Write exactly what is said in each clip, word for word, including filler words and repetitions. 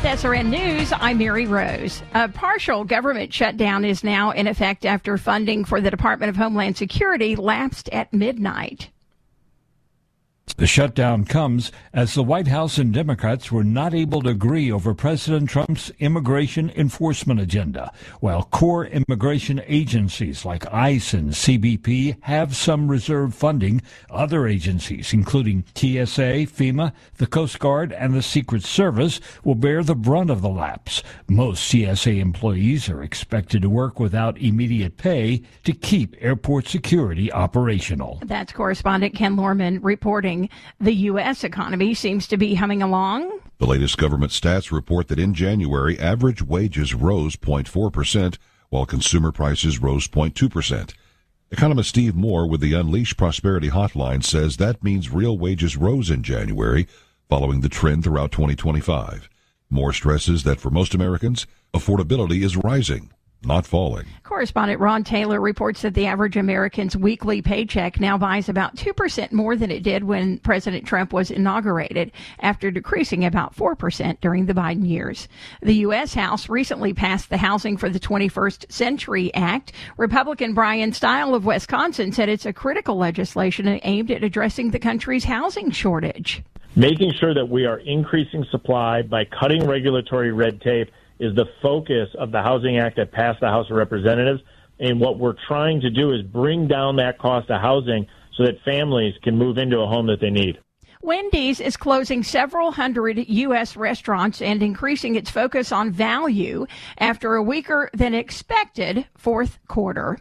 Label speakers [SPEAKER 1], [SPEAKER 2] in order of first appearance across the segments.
[SPEAKER 1] S R N News, I'm Mary Rose. A partial government shutdown is now in effect after funding for the Department of Homeland Security lapsed at midnight.
[SPEAKER 2] The shutdown comes as the White House and Democrats were not able to agree over President Trump's immigration enforcement agenda, while core immigration agencies like ICE and C B P have some reserve funding. Other agencies, including T S A, FEMA, the Coast Guard, and the Secret Service, will bear the brunt of the lapse. Most T S A employees are expected to work without immediate pay to keep airport security operational.
[SPEAKER 1] That's correspondent Ken Lorman reporting. The U S economy seems to be humming along.
[SPEAKER 3] The latest government stats report that in January, average wages rose zero point four percent, while consumer prices rose zero point two percent. Economist Steve Moore with the Unleash Prosperity Hotline says that means real wages rose in January, following the trend throughout twenty twenty-five. Moore stresses that for most Americans, affordability is rising, not falling.
[SPEAKER 1] Correspondent Ron Taylor reports that the average American's weekly paycheck now buys about two percent more than it did when President Trump was inaugurated, after decreasing about four percent during the Biden years. The U S House recently passed the Housing for the twenty-first Century Act. Republican Brian Stile of Wisconsin said it's a critical legislation aimed at addressing the country's housing shortage.
[SPEAKER 4] Making sure that we are increasing supply by cutting regulatory red tape is the focus of the Housing Act that passed the House of Representatives. And what we're trying to do is bring down that cost of housing so that families can move into a home that they need.
[SPEAKER 1] Wendy's is closing several hundred U S restaurants and increasing its focus on value after a weaker than expected fourth quarter.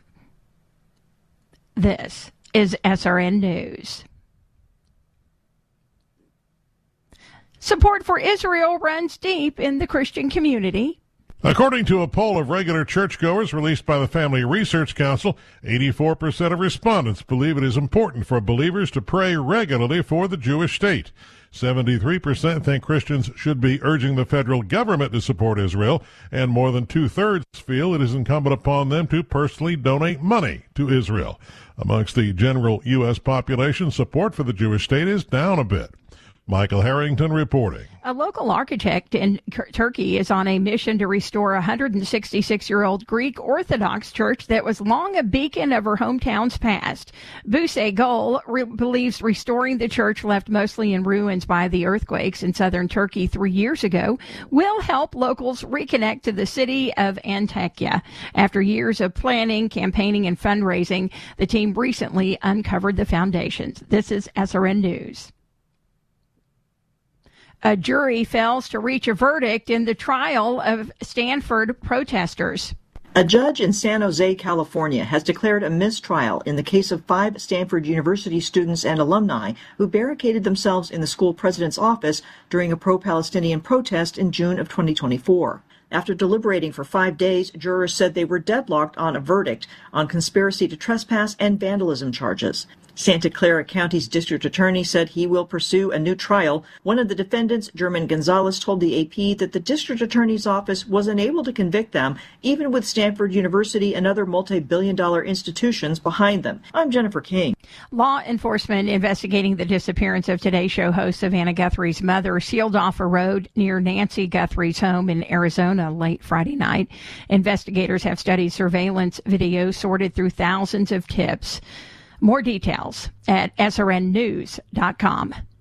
[SPEAKER 1] This is S R N News. Support for Israel runs deep in the Christian community.
[SPEAKER 5] According to a poll of regular churchgoers released by the Family Research Council, eighty-four percent of respondents believe it is important for believers to pray regularly for the Jewish state. seventy-three percent think Christians should be urging the federal government to support Israel, and more than two-thirds feel it is incumbent upon them to personally donate money to Israel. Amongst the general U S population, support for the Jewish state is down a bit. Michael Harrington reporting.
[SPEAKER 1] A local architect in Turkey is on a mission to restore a one hundred sixty-six-year-old Greek Orthodox church that was long a beacon of her hometown's past. Buse Gol re- believes restoring the church, left mostly in ruins by the earthquakes in southern Turkey three years ago, will help locals reconnect to the city of Antakya. After years of planning, campaigning, and fundraising, the team recently uncovered the foundations. This is S R N News. A jury fails to reach a verdict in the trial of Stanford protesters.
[SPEAKER 6] A judge in San Jose, California, has declared a mistrial in the case of five Stanford University students and alumni who barricaded themselves in the school president's office during a pro-Palestinian protest in June of twenty twenty-four. After deliberating for five days, jurors said they were deadlocked on a verdict on conspiracy to trespass and vandalism charges. Santa Clara County's district attorney said he will pursue a new trial. One of the defendants, German Gonzalez, told the A P that the district attorney's office was unable to convict them, even with Stanford University and other multi-billion dollar institutions behind them. I'm Jennifer King.
[SPEAKER 1] Law enforcement investigating the disappearance of Today Show host Savannah Guthrie's mother sealed off a road near Nancy Guthrie's home in Arizona late Friday night. Investigators have studied surveillance video sorted through thousands of tips. More details at S R N news dot com.